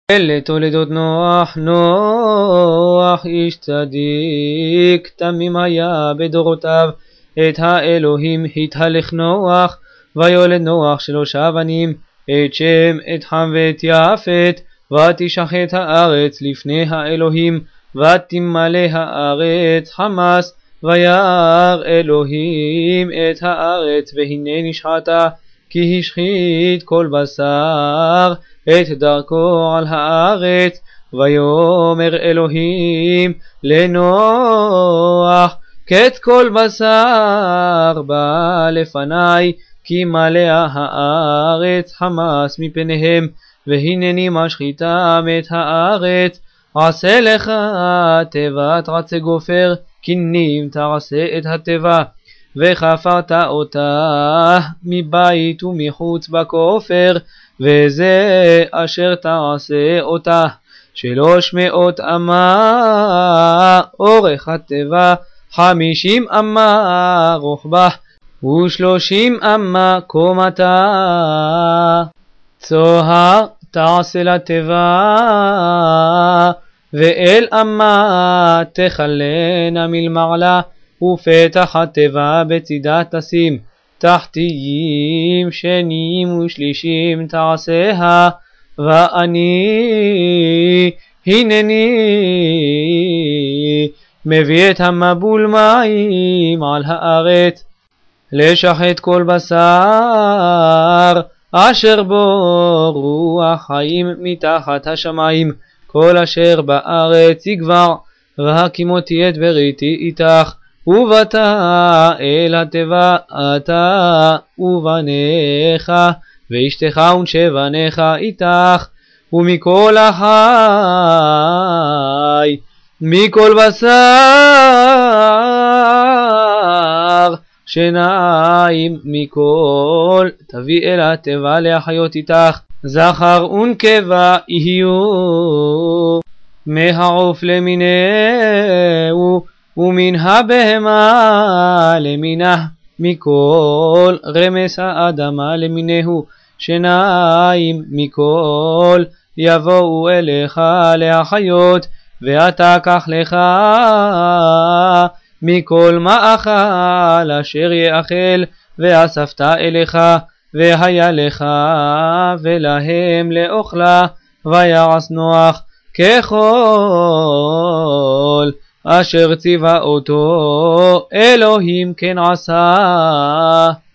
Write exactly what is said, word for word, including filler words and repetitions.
אלה תולדות נוח, נוח איש צדיק, תמים היה בדורותיו, את האלוהים התהלך נוח, ויולד נוח שלושה בנים, את שם, את חם ואת יפת, ותשחט הארץ לפני האלוהים, ותמלא הארץ חמס, וירא אלוהים את הארץ, והנה נשחטה, כי השחית כל בשר את דרכו על הארץ. ויאמר אלוהים לנוח, קץ כל בשר בא לפני, כי מלאה הארץ חמס מפניהם, והנני משחיתם את הארץ. עשה לך תיבת עצי גופר, כנים תעשה את התיבה, וחפרת אותה מבית ומחוץ בכופר, וזה אשר תעשה אותה, שלוש מאות אמה אורך התיבה, חמישים אמה רוחבה, ושלושים אמה קומתה. צוהר תעשה לתיבה, ואל אמה תכלנה מלמעלה, ופתח התיבה בצידה תשים, תחתיים שניים ושלישים תעשיה. ואני הנני מביא את המבול מים על הארץ, לשחט כל בשר אשר בו רוח חיים מתחת השמיים, כל אשר בארץ יגבר, והקימותי את בריתי איתך, ובאת אל התיבה אתה ובניך ואשתך ונשבניך איתך, ומכל החי מכל בשר שניים מכל תביא אל התיבה להחיות איתך, זכר ונקבה יהיו, מהעוף למינהו ומן הבהמה למינה, מכל רמס האדמה למינהו, שניים מכל יבואו אליך להחיות, ואתה קח לך מכל מאכל אשר יאכל, ואספת אליך, והיה לך ולהם לאוכלה. ויעש נוח ככל אשר ציווה אותו אלוהים כן עשה.